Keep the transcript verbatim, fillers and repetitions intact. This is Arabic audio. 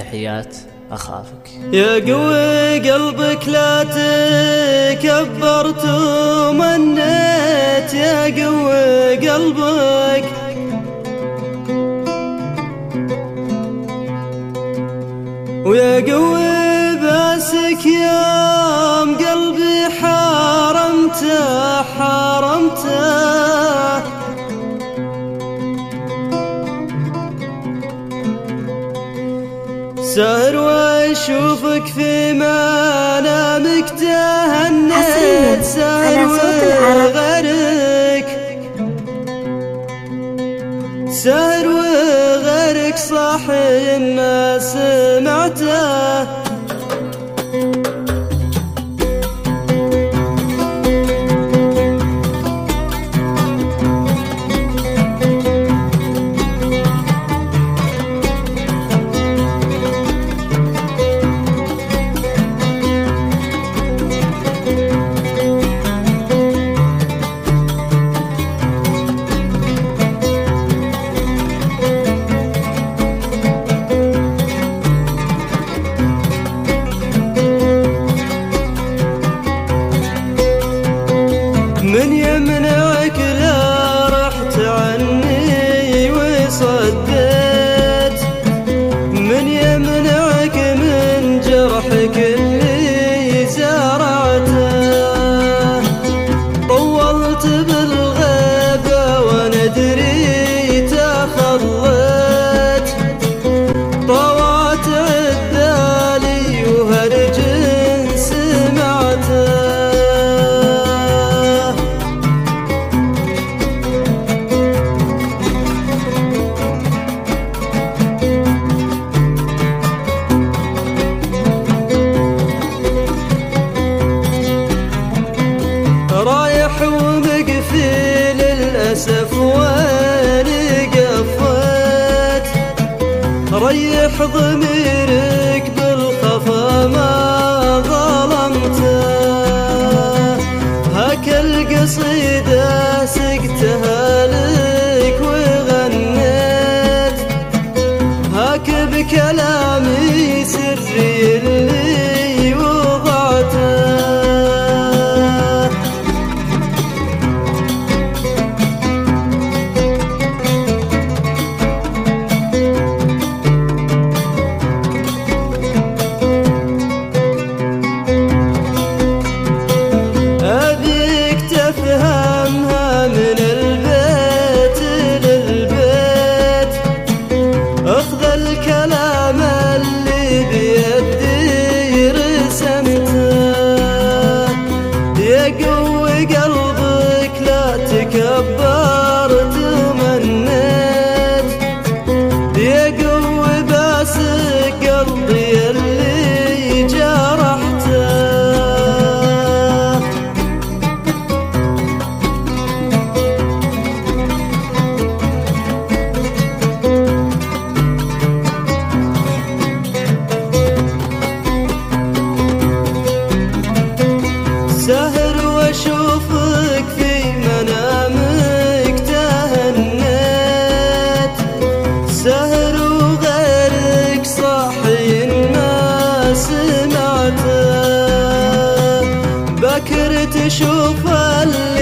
تحيات أخافك. يا قوي قلبك لا تكبر تمنيت، يا قوي قلبك ويا قوي باسك يوم قلبي حرمته حرمته. سهر واشوفك في منامك تهنيت، سهر وغيرك سهر وغيرك صاحي ما سمعته. من يمنعك لا رحت عني وصديت، من يمنعك من جرحك اللي زرعته. طولت بالغيبة وانا دريت خليت، طوعت عدالي وهرج سمعته. رايح ومقفي للأسف واني قفيت، ريح ضميرك بالخفا ما ظلمته. هاك القصيدة سقتها لك وغنيت، هاك بكلامي سري اللي وضعته. تفهمها من البيت للبيت، اخذ الكلام اللي بيدي رسمته. يا قوي قلبك لا تكبر تمنيت، يا قوي باسك قلبي اللي جرحته. سهر واشوفك في منامك تهنيت، سهر وغيرك صاحي ما سمعته. بكر تشوف اللي